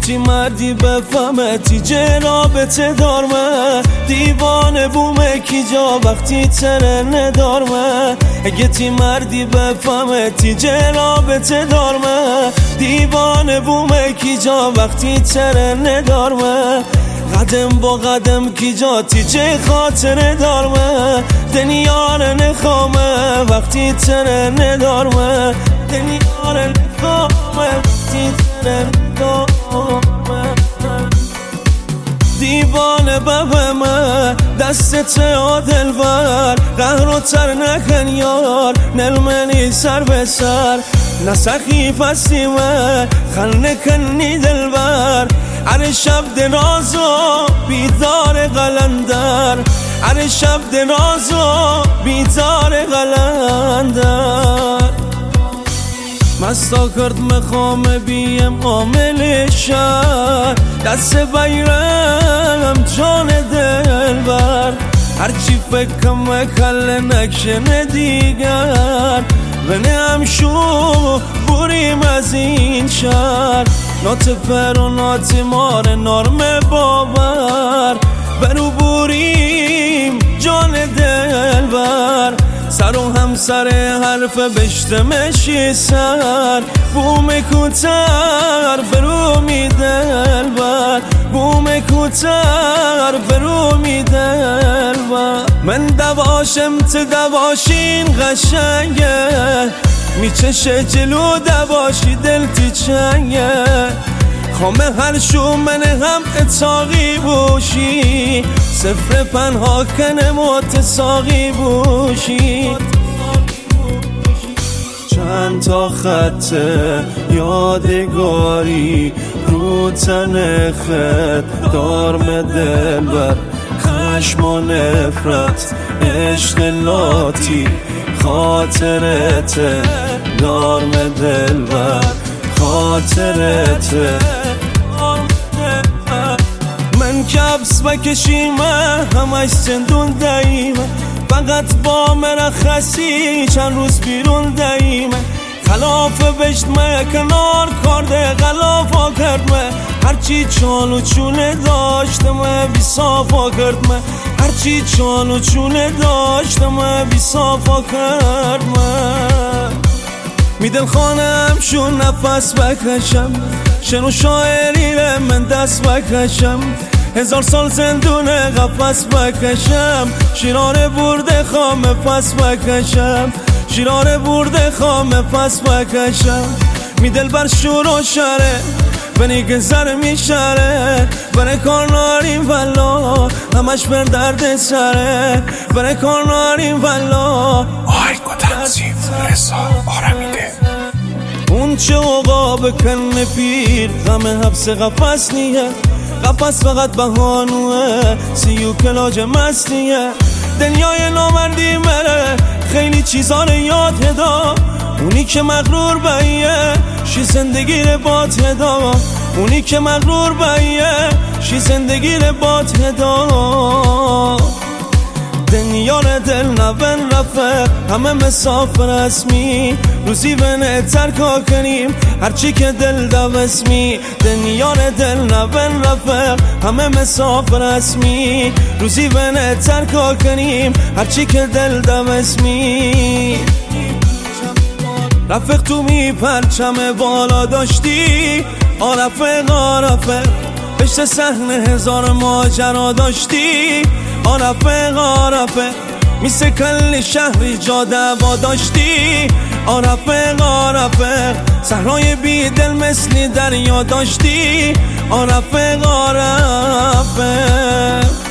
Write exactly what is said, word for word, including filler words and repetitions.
تی مردی بفهمه تی جنابت دارمه دیوانه بومه کی جا وقتی ترنه دارمه اگه تی مردی بفهمه تی جنابت دارمه دیوانه بومه کی جا وقتی ترنه دارمه قدم با قدم کی جا تی جه خاطره دارمه دنیاره نخوامه وقتی ترنه دارمه دنیاره نخوامه وقتی ترنه دارمه دیوانه ببمه دستت آدل بر قهر و تر نکن یار نلمنی سر به سر نسخی فسیمه خل نکنی دل بر هر شب درازو بیدار قلندر هر شب درازو بیدار قلندر مستا کرد مخوام بیم عامل شهر دست بیرم جان دل بر هرچی فکرم کل نکشنه دیگر و هم شو بریم از این شهر نات پر و نات مار نارم باور برو بریم جان دل بر سر و هم سر حرف بشتمشی سر بوم کوتر برو می دل بر بوم کوتر برو می دل بر من دواشم تو دواشین قشنگه میچشه جلو دواشی دل تی چنگه خامه هر شو من هم اتاقی بوشی صفر پنها کنه متساقی بوشی چند تا خط یادگاری رو تن خط دارم دل بر خشم و نفرت عشق لاتی خاطرت دارم دل بر خاطرت من کبس بکشیمه همش زندون دایمه فقط با مرخصی چند روز بیرون دایمه خلاف بشتمه کنار کرده غلافا کردمه هرچی چال و چونه داشتمه بی صافا کردمه هرچی چال و چونه داشتمه بی صافا کردمه میدل خانم شون نفس بکشم شنو شاعری ره من دست بکشم هزار سال زندونه قفس بکشم شیران برده خام پس بکشم شیران برده خام پس بکشم میدل بر شور و شره بنی گذر میشره بره کار ناریم والا همش بر درد سره بره کار ناریم والا آهنگ و تنظیم رضا آرمیده اون چه اوقا بکن پیر غم حبس قفص نیه قفص فقط بهانوه سیو کلاج مستیه دنیای نامردی مره خیلی چیزا رو یاد هدا اونی که مغرور بایه شی زندگی رو بات هدا اونی که مغرور بایه شی زندگی رو بات هدا دنیار دل نبن رفت همه مسافر اسمی روزی بنه ترکا کنیم هرچی که دل دوسمی دنیار دل نبن رفت همه مسافر اسمی روزی بنه ترکا کنیم هرچی که دل دوسمی رفق تو می پرچم بالا داشتی آرفق آرفق پشت صحنه هزار ماجرا داشتی آرفق آرفق میسه کل شهری جا دعوا داشتی آرفق آرفق صحرای بی دل مثلی دریا داشتی آرفق آرفق